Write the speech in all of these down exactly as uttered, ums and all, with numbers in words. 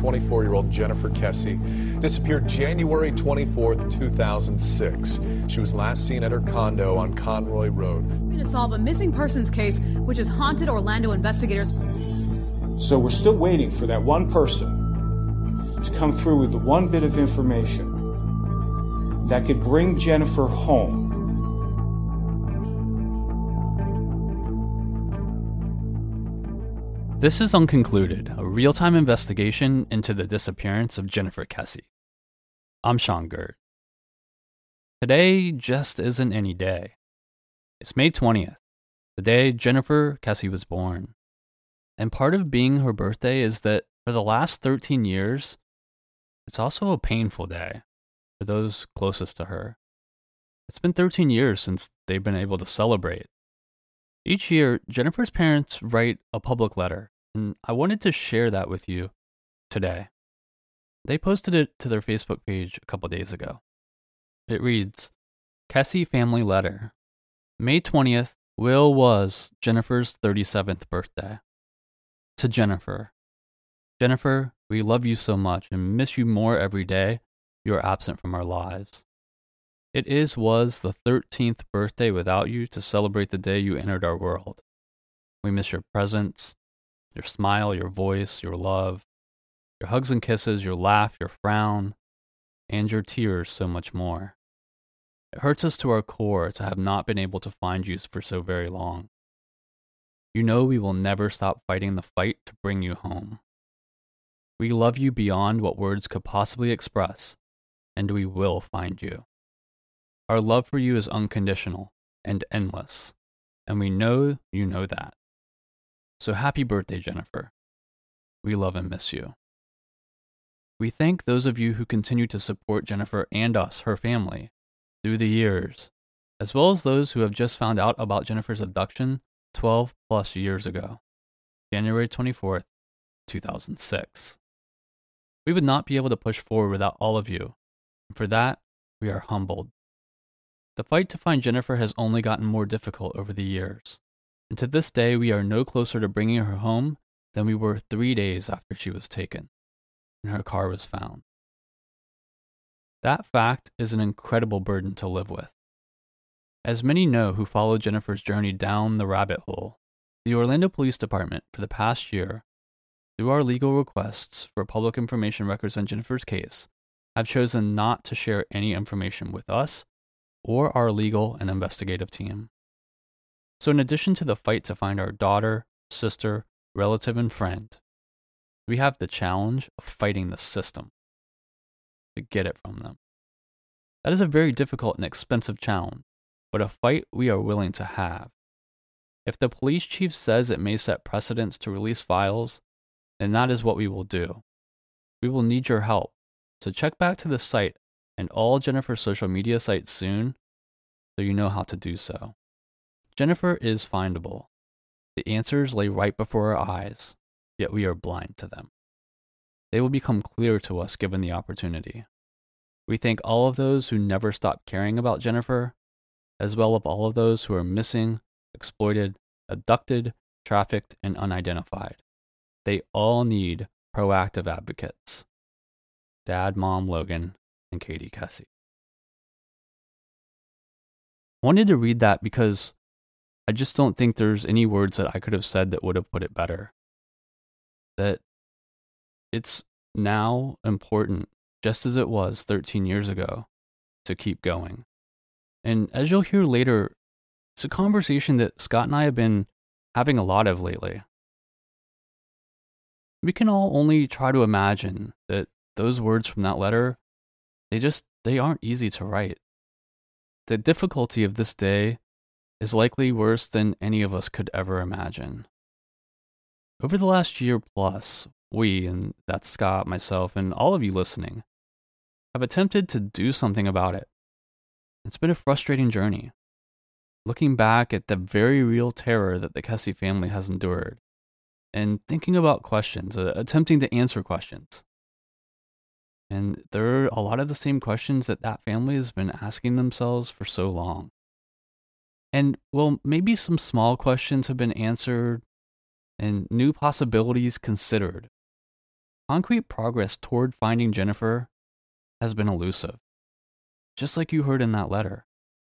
twenty-four-year-old Jennifer Kesse disappeared January twenty-fourth, two thousand six. She was last seen at her condo on Conroy Road. To solve a missing persons case, which has haunted Orlando investigators. So we're still waiting for that one person to come through with the one bit of information that could bring Jennifer home. This is Unconcluded, a real-time investigation into the disappearance of Jennifer Kesse. I'm Sean Gert. Today just isn't any day. It's May twentieth, the day Jennifer Kesse was born. And part of being her birthday is that for the last thirteen years, it's also a painful day for those closest to her. It's been thirteen years since they've been able to celebrate. Each year, Jennifer's parents write a public letter, and I wanted to share that with you today. They posted it to their Facebook page a couple days ago. It reads, Kesse Family Letter. May twentieth will was Jennifer's thirty-seventh birthday. To Jennifer. Jennifer, we love you so much and miss you more every day you are absent from our lives. It is was the thirteenth birthday without you to celebrate the day you entered our world. We miss your presence, your smile, your voice, your love, your hugs and kisses, your laugh, your frown, and your tears so much more. It hurts us to our core to have not been able to find you for so very long. You know we will never stop fighting the fight to bring you home. We love you beyond what words could possibly express, and we will find you. Our love for you is unconditional and endless, and we know you know that. So happy birthday, Jennifer. We love and miss you. We thank those of you who continue to support Jennifer and us, her family, through the years, as well as those who have just found out about Jennifer's abduction twelve plus years ago, January twenty-fourth, two thousand six. We would not be able to push forward without all of you, and for that, we are humbled. The fight to find Jennifer has only gotten more difficult over the years, and to this day we are no closer to bringing her home than we were three days after she was taken, and her car was found. That fact is an incredible burden to live with. As many know who followed Jennifer's journey down the rabbit hole, the Orlando Police Department for the past year, through our legal requests for public information records on Jennifer's case, have chosen not to share any information with us or our legal and investigative team. So in addition to the fight to find our daughter, sister, relative, and friend, we have the challenge of fighting the system to get it from them. That is a very difficult and expensive challenge, but a fight we are willing to have. If the police chief says it may set precedents to release files, then that is what we will do. We will need your help, so check back to the site and all Jennifer's social media sites soon so you know how to do so. Jennifer is findable. The answers lay right before our eyes, yet we are blind to them. They will become clear to us given the opportunity. We thank all of those who never stopped caring about Jennifer, as well as all of those who are missing, exploited, abducted, trafficked, and unidentified. They all need proactive advocates. Dad, Mom, Logan, and Katie Kesse. I wanted to read that because I just don't think there's any words that I could have said that would have put it better. That it's now important, just as it was thirteen years ago, to keep going. And as you'll hear later, it's a conversation that Scott and I have been having a lot of lately. We can all only try to imagine that those words from that letter, they just, they aren't easy to write. The difficulty of this day is likely worse than any of us could ever imagine. Over the last year plus, we, and that's Scott, myself, and all of you listening, have attempted to do something about it. It's been a frustrating journey, looking back at the very real terror that the Kesse family has endured, and thinking about questions, uh, attempting to answer questions. And there are a lot of the same questions that that family has been asking themselves for so long. And, well, maybe some small questions have been answered and new possibilities considered. concrete progress toward finding Jennifer has been elusive, just like you heard in that letter.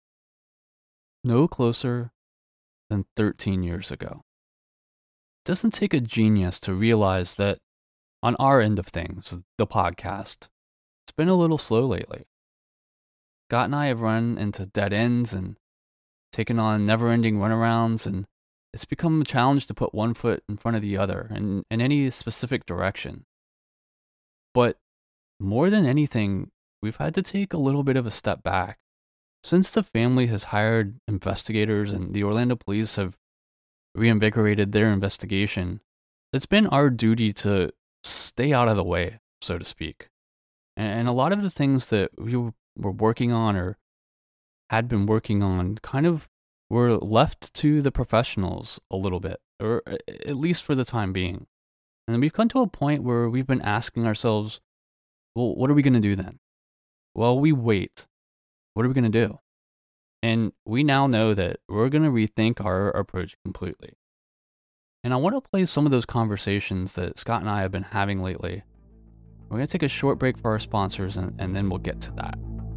No closer than thirteen years ago. It doesn't take a genius to realize that on our end of things, the podcast, it's been a little slow lately. Scott and I have run into dead ends and taken on never-ending runarounds, and it's become a challenge to put one foot in front of the other in, in any specific direction. But more than anything, we've had to take a little bit of a step back. Since the family has hired investigators and the Orlando police have reinvigorated their investigation, it's been our duty to stay out of the way, so to speak. And a lot of the things that we were working on or had been working on kind of were left to the professionals a little bit, or at least for the time being. And we've come to a point where we've been asking ourselves, well, what are we going to do then? Well, we wait. What are we going to do? And we now know that we're going to rethink our approach completely. And I want to play some of those conversations that Scott and I have been having lately. We're going to take a short break for our sponsors, and, and then we'll get to that.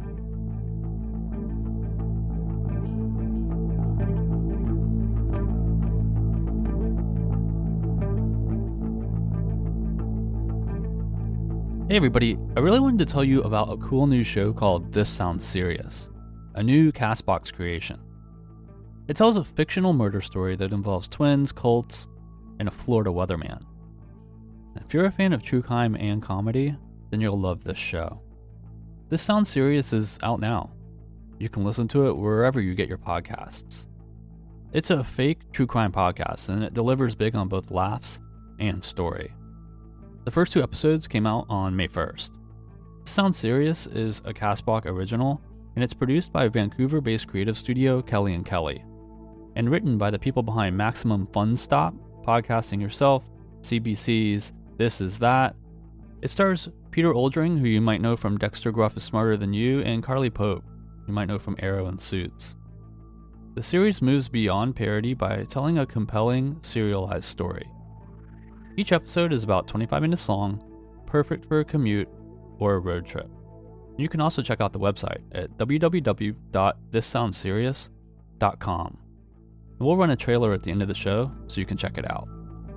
Hey everybody, I really wanted to tell you about a cool new show called This Sounds Serious, a new Castbox creation. It tells a fictional murder story that involves twins, cults, and a Florida weatherman. If you're a fan of true crime and comedy, then you'll love this show. This Sounds Serious is out now. You can listen to it wherever you get your podcasts. It's a fake true crime podcast, and it delivers big on both laughs and story. The first two episodes came out on May first. Sounds Serious is a Castbox original, and it's produced by Vancouver-based creative studio Kelly and Kelly, and written by the people behind Maximum Fun Stop, Podcasting Yourself, C B C's This Is That. It stars Peter Oldring, who you might know from Dexter Gruff is Smarter Than You, and Carly Pope, who you might know from Arrow and Suits. The series moves beyond parody by telling a compelling, serialized story. Each episode is about twenty-five minutes long, perfect for a commute or a road trip. You can also check out the website at w w w dot this sounds serious dot com. We'll run a trailer at the end of the show so you can check it out.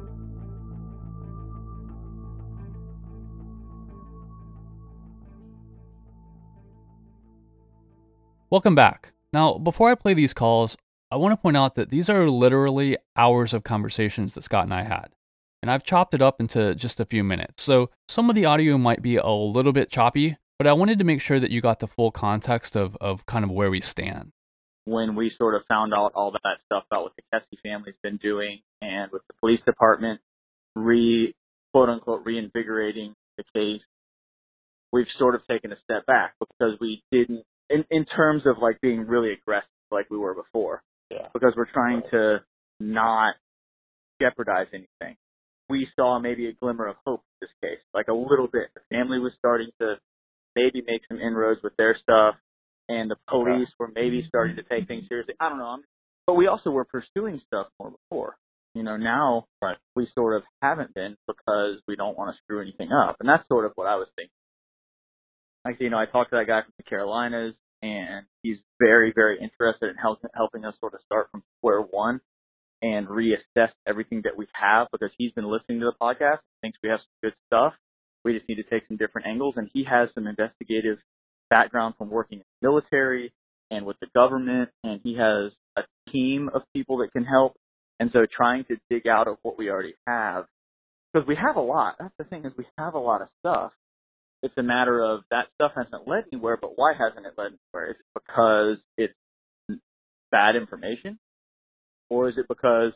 Welcome back. Now, before I play these calls, I want to point out that these are literally hours of conversations that Scott and I had. And I've chopped it up into just a few minutes. So some of the audio might be a little bit choppy, but I wanted to make sure that you got the full context of, of kind of where we stand. When we sort of found out all that stuff about what the Kesse family's been doing, and with the police department re, quote unquote, reinvigorating the case, we've sort of taken a step back because we didn't, in, in terms of like being really aggressive like we were before, yeah. Because we're trying to not jeopardize anything. We saw maybe a glimmer of hope in this case, like a little bit. The family was starting to maybe make some inroads with their stuff, and the police were maybe starting to take things seriously. I don't know. But we also were pursuing stuff more before. You know, now right. we sort of haven't been because we don't want to screw anything up. And that's sort of what I was thinking. Like, you know, I talked to that guy from the Carolinas, and he's very, very interested in help, helping us sort of start from square one and reassess everything that we have, because he's been listening to the podcast, thinks we have some good stuff. We just need to take some different angles, and he has some investigative background from working in the military and with the government, and he has a team of people that can help. And so trying to dig out of what we already have, because we have a lot. That's the thing, is we have a lot of stuff. It's a matter of that stuff hasn't led anywhere, but why hasn't it led anywhere? Is it because it's bad information? Or is it because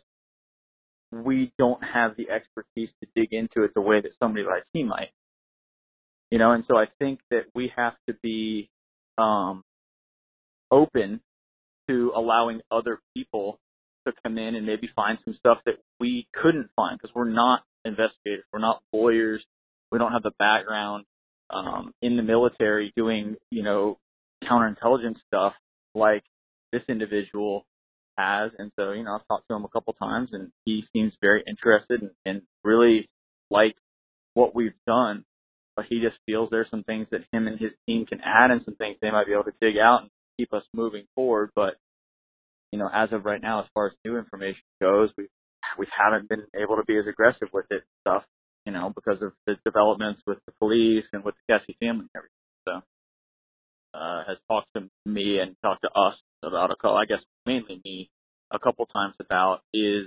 we don't have the expertise to dig into it the way that somebody like he might? You know, and so I think that we have to be um, open to allowing other people to come in and maybe find some stuff that we couldn't find, because we're not investigators, we're not lawyers, we don't have the background um, in the military doing, you know, counterintelligence stuff like this individual has. And so, you know, I've talked to him a couple times, and he seems very interested and, and really likes what we've done, but he just feels there's some things that him and his team can add and some things they might be able to dig out and keep us moving forward. But, you know, as of right now, as far as new information goes, we we haven't been able to be as aggressive with it and stuff, you know, because of the developments with the police and with the Kesse family and everything. So, uh, has talked to me and talked to us about a couple, I guess mainly me, a couple times about is,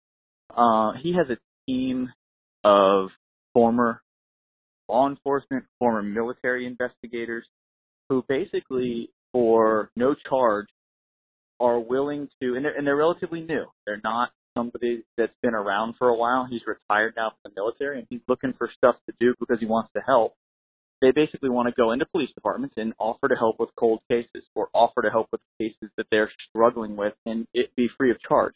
uh, he has a team of former law enforcement, former military investigators who basically, for no charge, are willing to, and they're, and they're relatively new. They're not somebody that's been around for a while. He's retired now from the military, and he's looking for stuff to do because he wants to help. They basically want to go into police departments and offer to help with cold cases or offer to help with cases that they're struggling with and it be free of charge.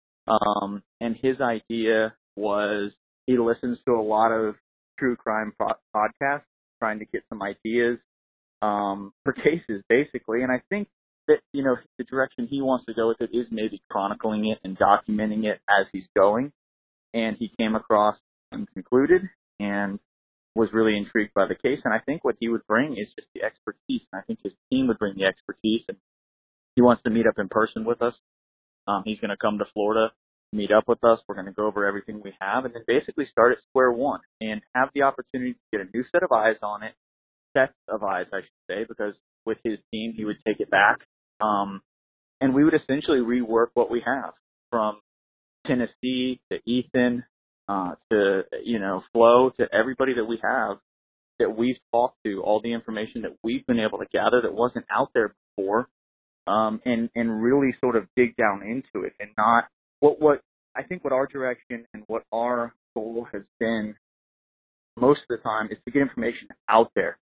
Um, and his idea was he listens to a lot of true crime po- podcasts trying to get some ideas um, for cases, basically. And I think that, you know, the direction he wants to go with it is maybe chronicling it and documenting it as he's going. And he came across Unconcluded and was really intrigued by the case. And I think what he would bring is just the expertise. And I think his team would bring the expertise. And he wants to meet up in person with us. Um, he's going to come to Florida, meet up with us. We're going to go over everything we have and then basically start at square one and have the opportunity to get a new set of eyes on it. Sets of eyes, I should say, because with his team, he would take it back. Um, and we would essentially rework what we have from Tennessee to Ethan, uh, to, you know, Flo, to everybody that we have that we've talked to, all the information that we've been able to gather that wasn't out there before, um, and, and really sort of dig down into it and not what, what I think what our direction and what our goal has been most of the time is to get information out there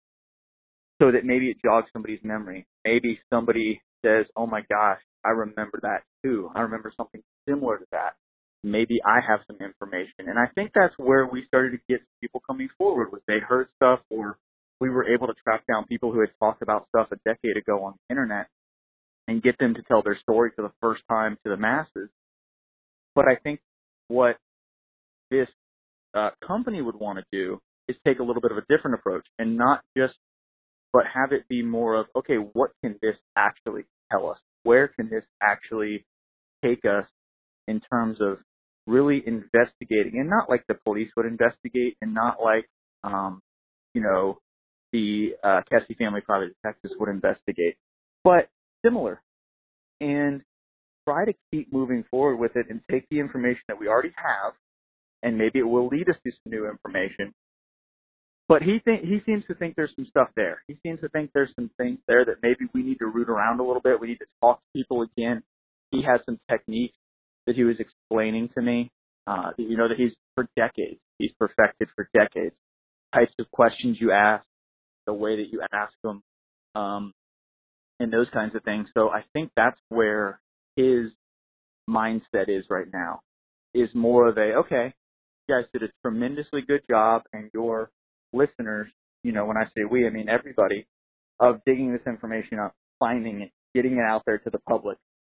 so that maybe it jogs somebody's memory. Maybe somebody says, oh my gosh, I remember that too. I remember something similar to that. Maybe I have some information. And I think that's where we started to get people coming forward was they heard stuff or we were able to track down people who had talked about stuff a decade ago on the internet and get them to tell their story for the first time to the masses. But I think what this uh, company would want to do is take a little bit of a different approach and not just, but have it be more of, okay, what can this actually tell us? Where can this actually take us in terms of really investigating, and not like the police would investigate and not like, um, you know, the uh, Kesse family private detectives would investigate, but similar, and try to keep moving forward with it and take the information that we already have, and maybe it will lead us to some new information. But he think, he seems to think there's some stuff there. He seems to think there's some things there that maybe we need to root around a little bit. We need to talk to people again. He has some techniques that he was explaining to me, uh, you know, that he's for decades, he's perfected for decades. Types of questions you ask, the way that you ask them, um, and those kinds of things. So I think that's where his mindset is right now, is more of a, okay, you guys did a tremendously good job, and your listeners, you know, when I say we, I mean everybody, of digging this information up, finding it, getting it out there to the public.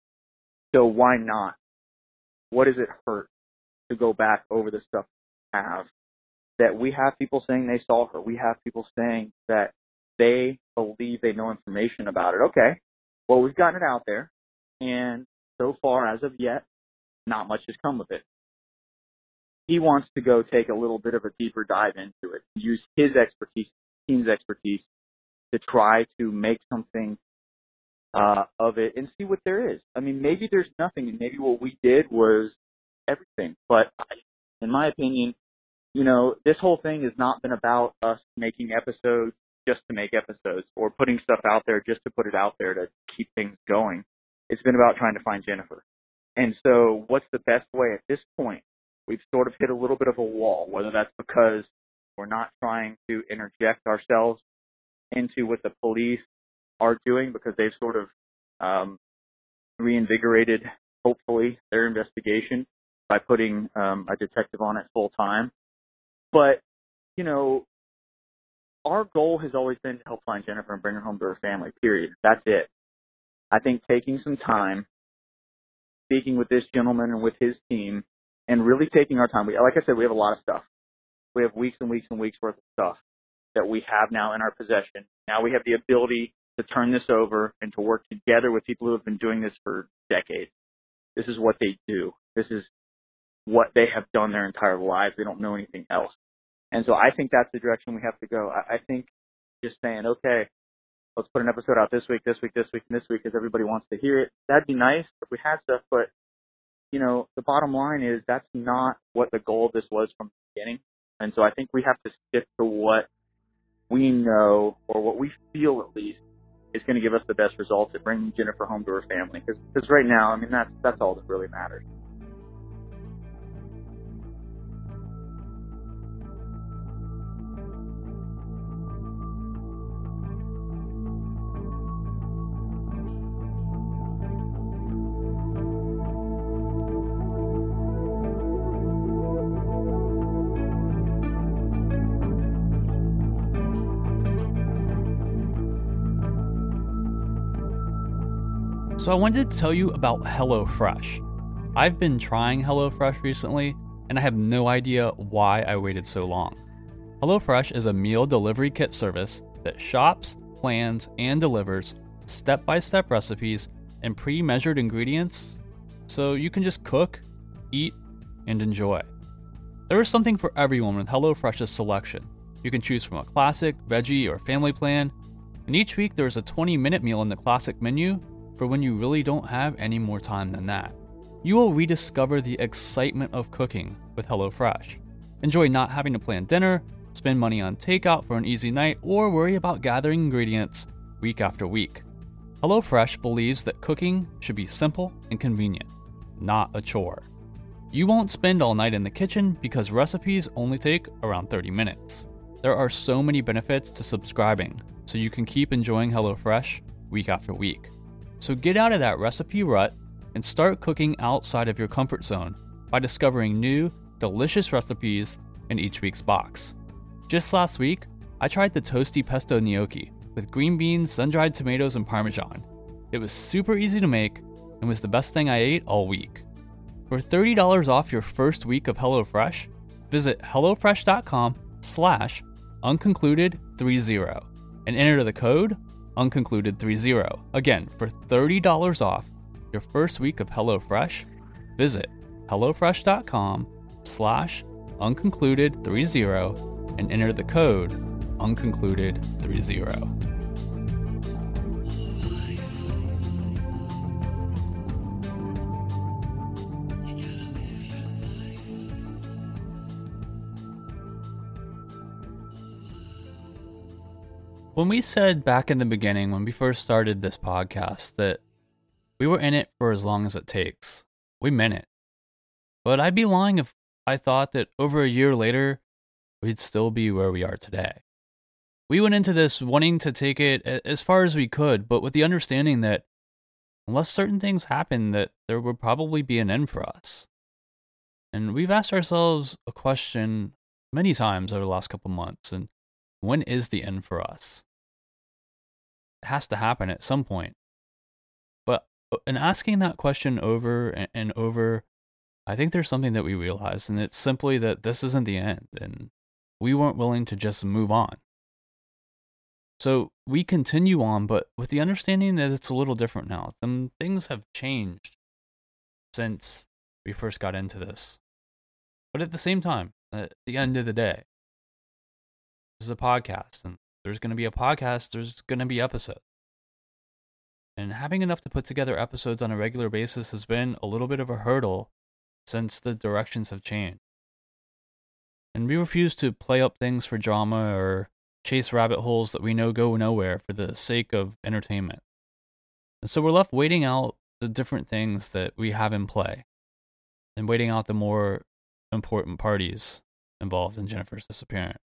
So why not? What does it hurt to go back over the stuff we have? That we have people saying they saw her. We have people saying that they believe they know information about it. Okay, well, we've gotten it out there, and so far, as of yet, not much has come of it. He wants to go take a little bit of a deeper dive into it, use his expertise, team's expertise, to try to make something uh, of it and see what there is. I mean, maybe there's nothing, and maybe what we did was everything. But in my opinion, you know, this whole thing has not been about us making episodes just to make episodes or putting stuff out there just to put it out there to keep things going. It's been about trying to find Jennifer. And so what's the best way at this point? We've sort of hit a little bit of a wall, whether that's because we're not trying to interject ourselves into what the police are doing because they've sort of um, reinvigorated, hopefully, their investigation by putting um, a detective on it full time. But, you know, our goal has always been to help find Jennifer and bring her home to her family, period. That's it. I think taking some time, speaking with this gentleman and with his team, and really taking our time. We, like I said, we have a lot of stuff. We have weeks and weeks and weeks worth of stuff that we have now in our possession. Now we have the ability to turn this over and to work together with people who have been doing this for decades. This is what they do. This is what they have done their entire lives. They don't know anything else. And so I think that's the direction we have to go. I, I think just saying, okay, let's put an episode out this week, this week, this week, and this week because everybody wants to hear it. That'd be nice if we had stuff, but, you know, the bottom line is that's not what the goal of this was from the beginning. And so I think we have to stick to what we know, or what we feel at least, is going to give us the best results at bringing Jennifer home to her family. Because right now, I mean, that's that's all that really matters. So I wanted to tell you about HelloFresh. I've been trying HelloFresh recently, and I have no idea why I waited so long. HelloFresh is a meal delivery kit service that shops, plans, and delivers step-by-step recipes and pre-measured ingredients so you can just cook, eat, and enjoy. There is something for everyone with HelloFresh's selection. You can choose from a classic, veggie, or family plan, and each week there's a twenty-minute meal in the classic menu for when you really don't have any more time than that. You will rediscover the excitement of cooking with HelloFresh. Enjoy not having to plan dinner, spend money on takeout for an easy night, or worry about gathering ingredients week after week. HelloFresh believes that cooking should be simple and convenient, not a chore. You won't spend all night in the kitchen because recipes only take around thirty minutes. There are so many benefits to subscribing, so you can keep enjoying HelloFresh week after week. So get out of that recipe rut and start cooking outside of your comfort zone by discovering new, delicious recipes in each week's box. Just last week, I tried the toasty pesto gnocchi with green beans, sun-dried tomatoes, and Parmesan. It was super easy to make and was the best thing I ate all week. For thirty dollars off your first week of HelloFresh, visit HelloFresh.com slash unconcluded30 and enter the code unconcluded thirty. Again, for thirty dollars off your first week of HelloFresh, visit HelloFresh.com slash unconcluded30 and enter the code unconcluded30. When we said back in the beginning, when we first started this podcast, that we were in it for as long as it takes, we meant it. But I'd be lying if I thought that over a year later, we'd still be where we are today. We went into this wanting to take it as far as we could, but with the understanding that unless certain things happen, that there would probably be an end for us. And we've asked ourselves a question many times over the last couple months, and when is the end for us? It has to happen at some point. But in asking that question over and, and over, I think there's something that we realized, and it's simply that this isn't the end, and we weren't willing to just move on. So we continue on, but with the understanding that it's a little different now. Some things have changed since we first got into this. But at the same time, at the end of the day, this is a podcast, and there's going to be a podcast, there's going to be episodes. And having enough to put together episodes on a regular basis has been a little bit of a hurdle since the directions have changed. And we refuse to play up things for drama or chase rabbit holes that we know go nowhere for the sake of entertainment. And so we're left waiting out the different things that we have in play and waiting out the more important parties involved in Jennifer's disappearance.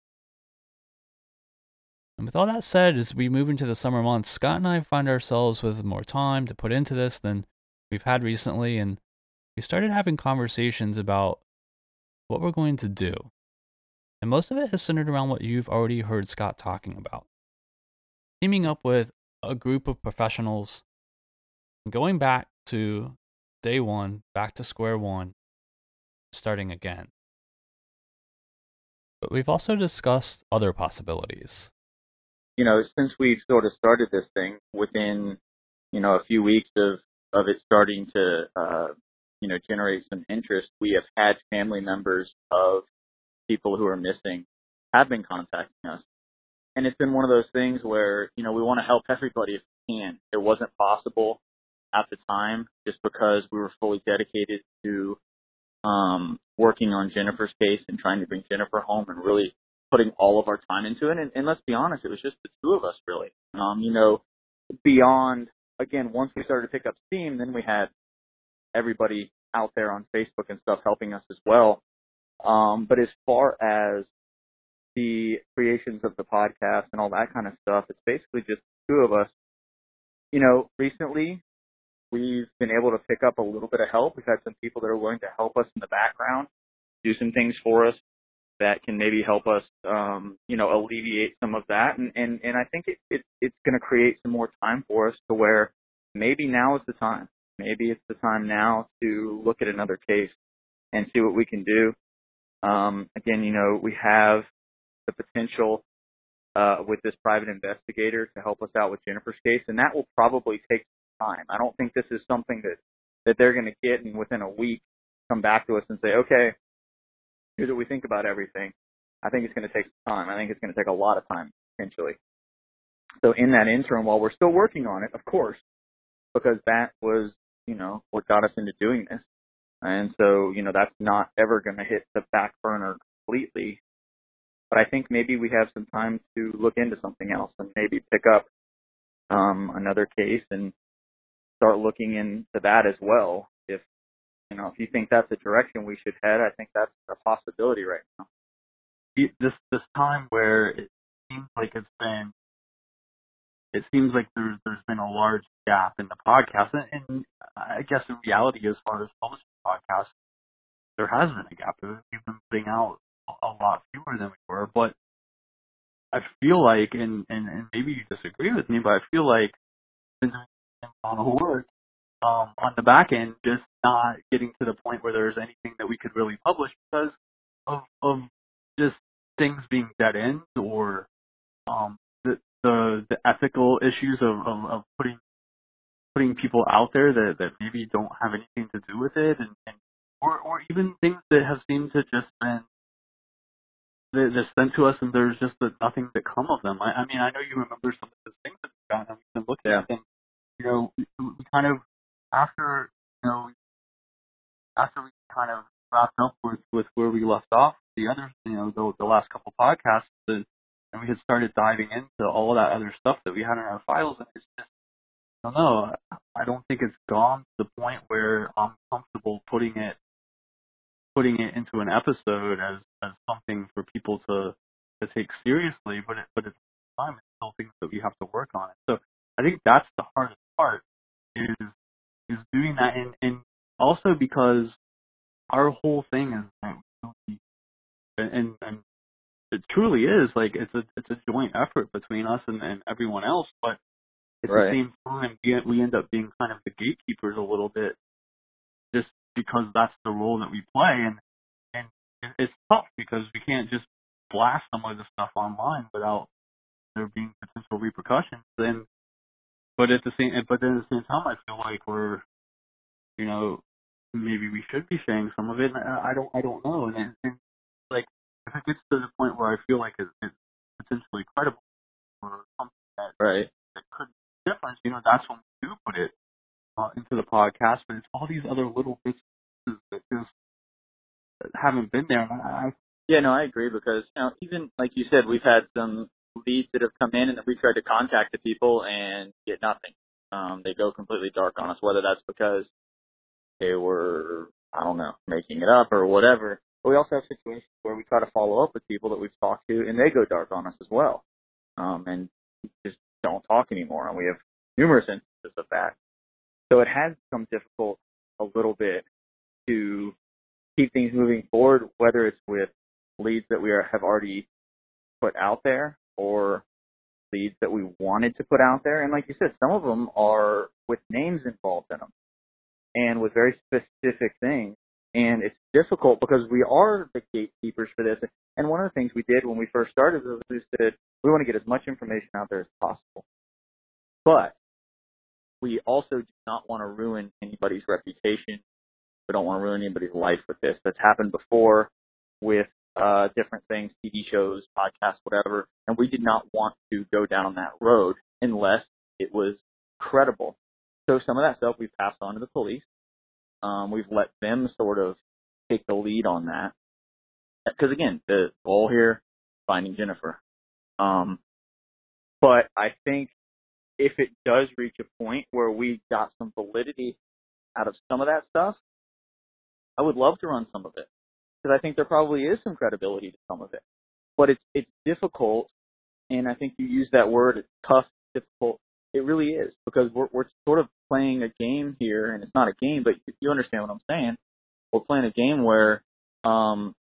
And with all that said, as we move into the summer months, Scott and I find ourselves with more time to put into this than we've had recently, and we started having conversations about what we're going to do. And most of it is centered around what you've already heard Scott talking about. Teaming up with a group of professionals, going back to day one, back to square one, starting again. but we've also discussed other possibilities. You know, since we've sort of started this thing, within, you know, a few weeks of, of it starting to, uh, you know, generate some interest, we have had family members of people who are missing have been contacting us. And it's been one of those things where, you know, we want to help everybody if we can. It wasn't possible at the time just because we were fully dedicated to um, working on Jennifer's case and trying to bring Jennifer home and really putting all of our time into it. And, and let's be honest, it was just the two of us, really. Um, you know, beyond, again, once we started to pick up steam, then we had everybody out there on Facebook and stuff helping us as well. Um, but as far as the creations of the podcast and all that kind of stuff, it's basically just the two of us. You know, recently we've been able to pick up a little bit of help. We've had some people that are willing to help us in the background, do some things for us that can maybe help us, um, you know, alleviate some of that. And, and, and I think it, it, it's going to create some more time for us to where maybe now is the time. Maybe it's the time now to look at another case and see what we can do. Um, again, you know, we have the potential uh, with this private investigator to help us out with Jennifer's case, and that will probably take time. I don't think this is something that, that they're going to get and within a week come back to us and say, okay, here's what we think about everything. I think it's going to take some time. I think it's going to take a lot of time, potentially. So in that interim, while we're still working on it, of course, because that was, you know, what got us into doing this. And so, you know, that's not ever going to hit the back burner completely. But I think maybe we have some time to look into something else and maybe pick up um, another case and start looking into that as well. If, you know, if you think that's the direction we should head, I think that's a possibility right now. This this time where it seems like it's been, it seems like there's there's been a large gap in the podcast, and, and I guess in reality, as far as publishing podcasts, there has been a gap. We've been putting out a lot fewer than we were, but I feel like, and, and, and maybe you disagree with me, but I feel like since we've been on work um, on the back end, just not getting to the point where there's anything that we could really publish because of of just things being dead ends or um, the, the the ethical issues of, of, of putting putting people out there that, that maybe don't have anything to do with it, and, and or or even things that have seemed to just been they're sent to us and there's just nothing to come of them. I, I mean, I know you remember some of the things that we've gotten and we've been looking yeah. at them. You know, we, we kind of, after, you know, after we kind of wrapped up with, with where we left off, the other, you know, the, the last couple podcasts, and, and we had started diving into all of that other stuff that we had in our files, and it's just, I don't know, I don't think it's gone to the point where I'm comfortable putting it putting it into an episode as, as something for people to to take seriously, but it, but at the time it's still things that we have to work on. So I think that's the hardest part is is doing that, and, and also because our whole thing is that we, and and it truly is like it's a it's a joint effort between us and, and everyone else, but at right. the same time we, we end up being kind of the gatekeepers a little bit, just because that's the role that we play, and and it's tough because we can't just blast some of the stuff online without there being potential repercussions. Then, but at the same, but then at the same time, I feel like we're, you know, maybe we should be sharing some of it. And I don't, I don't know. And, and like, if it gets to the point where I feel like it's, it's potentially credible or something that right. that could be different, you know, that's when we do put it Uh, into the podcast, but it's all these other little bits that just haven't been there. And I, yeah, no, I agree because, you know, even like you said, we've had some leads that have come in and that we tried to contact the people and get nothing. Um, they go completely dark on us, whether that's because they were, I don't know, making it up or whatever. But we also have situations where we try to follow up with people that we've talked to and they go dark on us as well, um, and just don't talk anymore. And we have numerous instances of that. So it has become difficult a little bit to keep things moving forward, whether it's with leads that we are, have already put out there or leads that we wanted to put out there. And like you said, some of them are with names involved in them and with very specific things And it's difficult because we are the gatekeepers for this. And one of the things we did when we first started was we said we want to get as much information out there as possible. But we also do not want to ruin anybody's reputation. We don't want to ruin anybody's life with this. That's happened before with uh, different things, T V shows, podcasts, whatever. And we did not want to go down that road unless it was credible. So some of that stuff we've passed on to the police. Um, we've let them sort of take the lead on that. Because, again, the goal here, finding Jennifer. Um, but I think if it does reach a point where we got some validity out of some of that stuff, I would love to run some of it. Because I think there probably is some credibility to some of it. But it's it's difficult, and I think you use that word, it's tough, difficult. It really is, because we're we're sort of playing a game here, and it's not a game, but you understand what I'm saying. We're playing a game where um,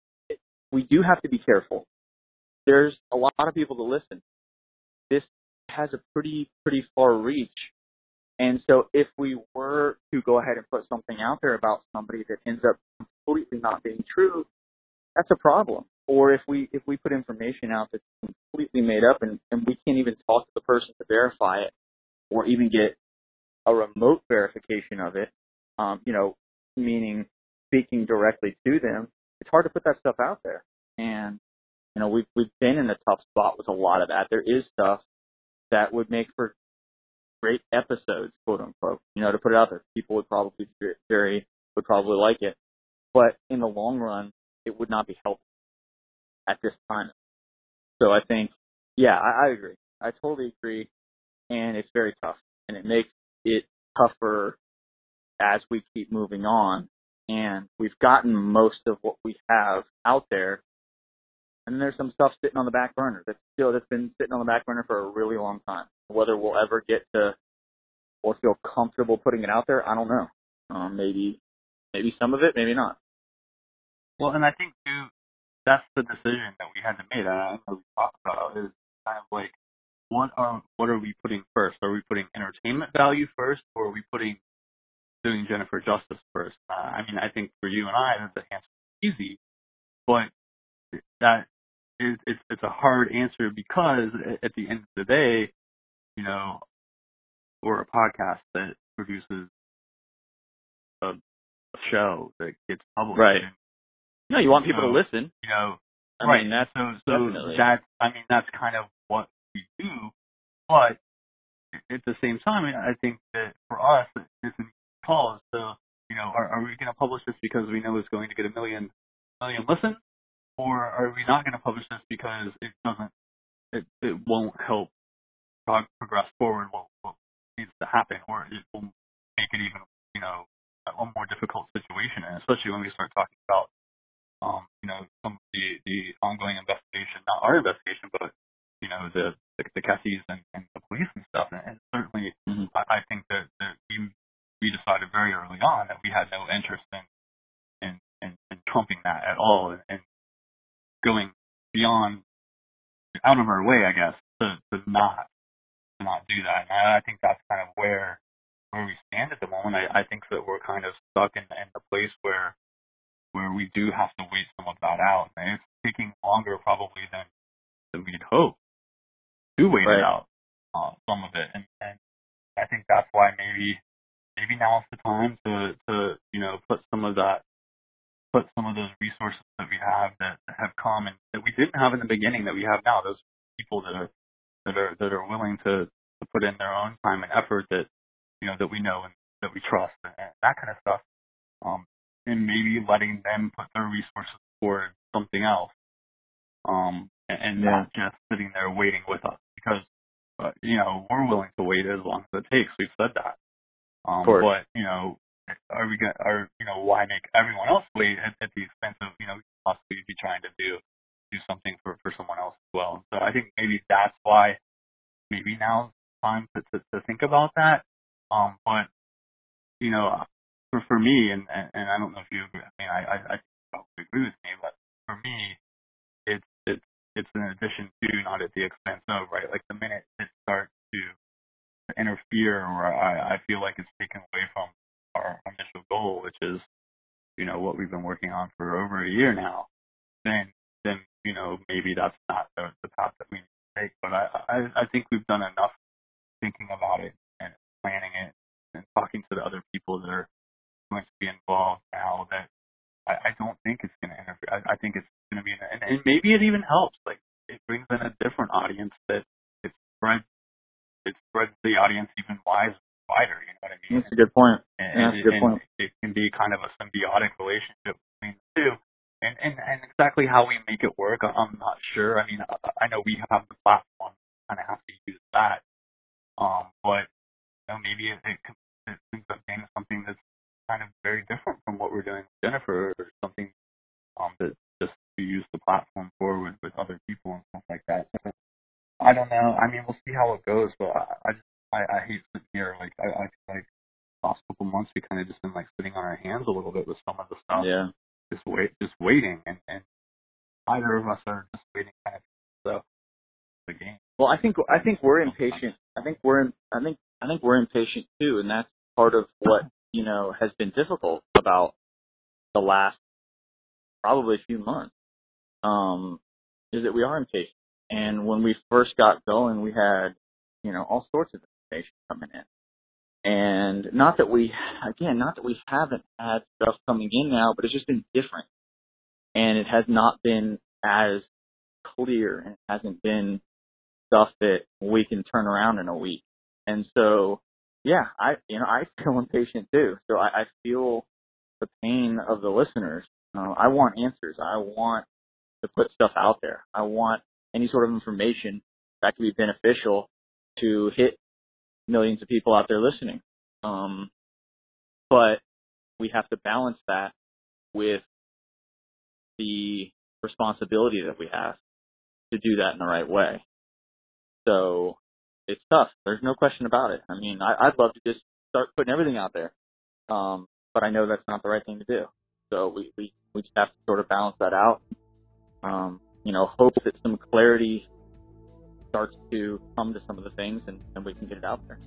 we do have to be careful. There's a lot of people to listen. This has a pretty pretty far reach, and so if we were to go ahead and put something out there about somebody that ends up completely not being true, that's a problem. Or if we if we put information out that's completely made up and, and we can't even talk to the person to verify it or even get a remote verification of it, um, you know, meaning speaking directly to them, it's hard to put that stuff out there. And, you know, we've, we've been in a tough spot with a lot of that. There is stuff that would make for great episodes, quote unquote, you know, to put it out there. People would probably very, would probably like it. But in the long run, it would not be helpful at this time. So I think, yeah, I, I agree. I totally agree. And it's very tough. And it makes it tougher as we keep moving on. And we've gotten most of what we have out there. And there's some stuff sitting on the back burner that's still that's been sitting on the back burner for a really long time. Whether we'll ever get to or feel comfortable putting it out there, I don't know. Um, maybe, maybe some of it, maybe not. Well, and I think too, that's the decision that we had to make. I know we talked about is kind of like, what are what are we putting first? Are we putting entertainment value first, or are we putting doing Jennifer justice first? Uh, I mean, I think for you and I, that's the answer easy, but that is it's it's a hard answer because at the end of the day, you know, we're a podcast that produces a, a show that gets published. Right. And, no, you want people so, to listen. You know, I right. mean, that's so so definitely. that's I mean that's kind of what we do, but at the same time, I think that for us, it's a call. So, you know, are, are we going to publish this because we know it's going to get a million million listens, or are we not going to publish this because it doesn't, it, it won't help progress forward what, what needs to happen, or it will make it even, you know, a more difficult situation, and especially when we start talking about, um, you know, some of the, the ongoing investigation, not our investigation, but, you know, the the, the Kessies and, and the police and stuff. And, and certainly, mm-hmm. I, I think that, that we we decided very early on that we had no interest in in, in, in trumping that at all, and, and going beyond, out of our way, I guess, to, to not to not do that. And I, I think that's kind of where where we stand at the moment. I, I think that we're kind of stuck in, in the place where where we do have to wait some of that out. And it's taking longer probably than, than we'd hope to wait right. it out, uh, some of it. And, and I think that's why maybe maybe now's the time to, to, you know, put some of that, put some of those resources that we have that have come and that we didn't have in the beginning that we have now, those people that are, that are, that are willing to, to put in their own time and effort that, you know, that we know and that we trust and, and that kind of stuff. Um, and maybe letting them put their resources toward something else. Um, and, and yeah. not just sitting there waiting with us because, uh, you know, we're willing to wait as long as it takes. We've said that. Um, but, you know, are we going to, are, you know, why make everyone else wait at, at the expense of, you know, possibly be trying to do, do something for, for someone else as well. So I think maybe that's why maybe now's time to, to, to think about that. Um, but, you know, for, for me, and, and, and I don't know if you agree, I mean, I, I, I probably agree with me, but for me, it's, it's, it's an addition to, not at the expense of, right? Like the minute it starts to interfere or I, I feel like it's taken away from our initial goal, which is, you know, what we've been working on for over a year now, then, then, you know, maybe that's not the, the path that we need to take. But I, I, I think we've done enough thinking about it and planning it and talking to the other people that are going to be involved now that I, I don't think it's going to interfere. I, I think it's going to be, an, and, and maybe it even helps. Like, it brings in a different audience that it spreads, it spreads the audience even wise, wider. You know what I mean? That's a good point. And, yeah, that's a good and point. It can be kind of a symbiotic relationship between the two. And, and, and exactly how we make it work, I'm not sure. I mean, I, I know we have the platform, kind of have to use that. Um, but you know, maybe it, it, it ends up being something that's kind of very different from what we're doing with Jennifer, or something um, that just to use the platform forward with other people and stuff like that. So, I don't know. I mean, we'll see how it goes. But I, I just I, I hate sitting here. Like I, I feel like the last couple months we kind of just been like sitting on our hands a little bit with some of the stuff. Yeah. Just wait, just waiting, and, and either of us are just waiting kind of. So the game. Well, I think I think we're impatient. I think we're I think I think we're impatient too, and that's part of what you know has been difficult about the last probably few months. Um, is that we are impatient, and when we first got going, we had you know all sorts of information coming in. And not that we, again, not that we haven't had stuff coming in now, but it's just been different. And it has not been as clear, and it hasn't been stuff that we can turn around in a week. And so, yeah, I, you know, I feel impatient too. So I, I feel the pain of the listeners. Uh, I want answers. I want to put stuff out there. I want any sort of information that could be beneficial to hit millions of people out there listening. Um, but we have to balance that with the responsibility that we have to do that in the right way. So it's tough. There's no question about it. I mean, I, I'd love to just start putting everything out there. Um, but I know that's not the right thing to do. So we, we, we just have to sort of balance that out. Um, you know, hope that some clarity starts to come to some of the things, and, and we can get it out there.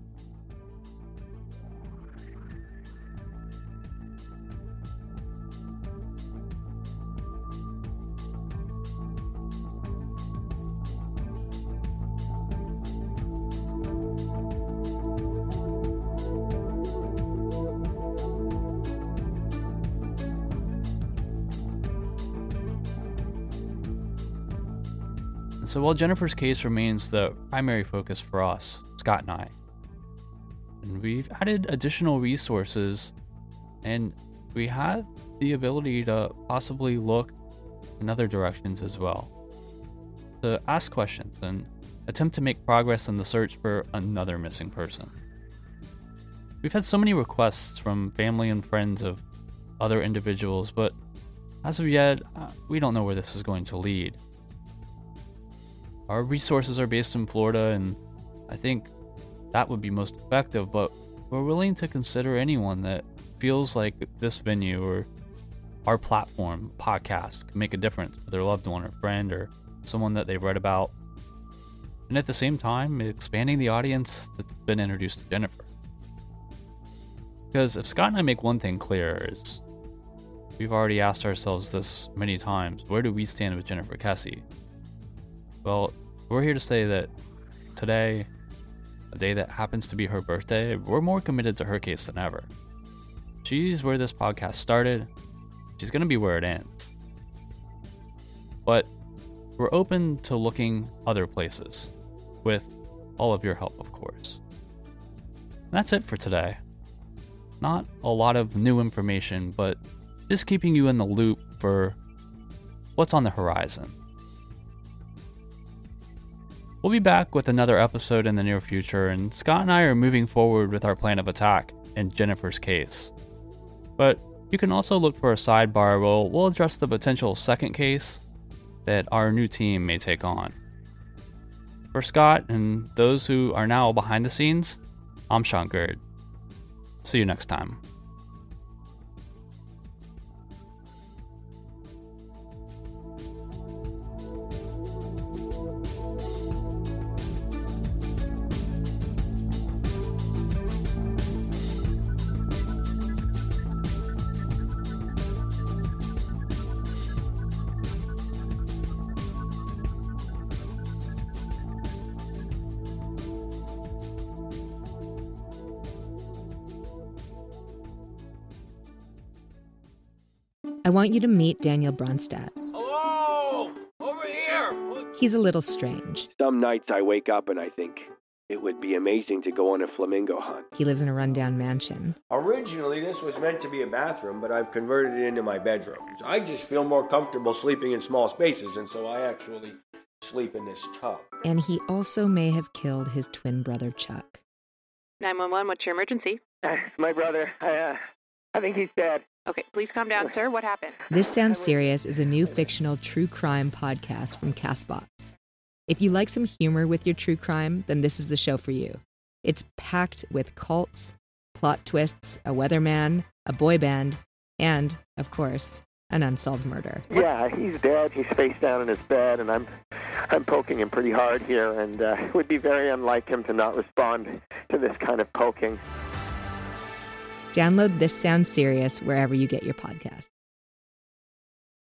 So while Jennifer's case remains the primary focus for us, Scott and I, and we've added additional resources, and we have the ability to possibly look in other directions as well, to ask questions and attempt to make progress in the search for another missing person. We've had so many requests from family and friends of other individuals, but as of yet, uh, we don't know where this is going to lead. Our resources are based in Florida, and I think that would be most effective, but we're willing to consider anyone that feels like this venue or our platform, podcast, can make a difference for their loved one or friend or someone that they've read about. And at the same time, expanding the audience that's been introduced to Jennifer. Because if Scott and I make one thing clear, is we've already asked ourselves this many times, where do we stand with Jennifer Kesse? Well, we're here to say that today, a day that happens to be her birthday, we're more committed to her case than ever. She's where this podcast started. She's going to be where it ends. But we're open to looking other places, with all of your help, of course. And that's it for today. Not a lot of new information, but just keeping you in the loop for what's on the horizon. We'll be back with another episode in the near future, and Scott and I are moving forward with our plan of attack in Jennifer's case. But you can also look for a sidebar where we'll address the potential second case that our new team may take on. For Scott and those who are now behind the scenes, I'm Sean Gerd. See you next time. want you to meet Daniel Bronstadt. Hello! Over here! He's a little strange. Some nights I wake up and I think it would be amazing to go on a flamingo hunt. He lives in a rundown mansion. Originally, this was meant to be a bathroom, but I've converted it into my bedroom. I just feel more comfortable sleeping in small spaces, and so I actually sleep in this tub. And he also may have killed his twin brother, Chuck. nine one one, what's your emergency? Uh, my brother. I, uh, I think he's dead. Okay, please calm down, sir. What happened? This Sounds Serious is a new fictional true crime podcast from CastBox. If you like some humor with your true crime, then this is the show for you. It's packed with cults, plot twists, a weatherman, a boy band, and, of course, an unsolved murder. Yeah, he's dead. He's face down in his bed, and I'm I'm poking him pretty hard here, and uh, it would be very unlike him to not respond to this kind of poking. Download This Sounds Serious wherever you get your podcasts.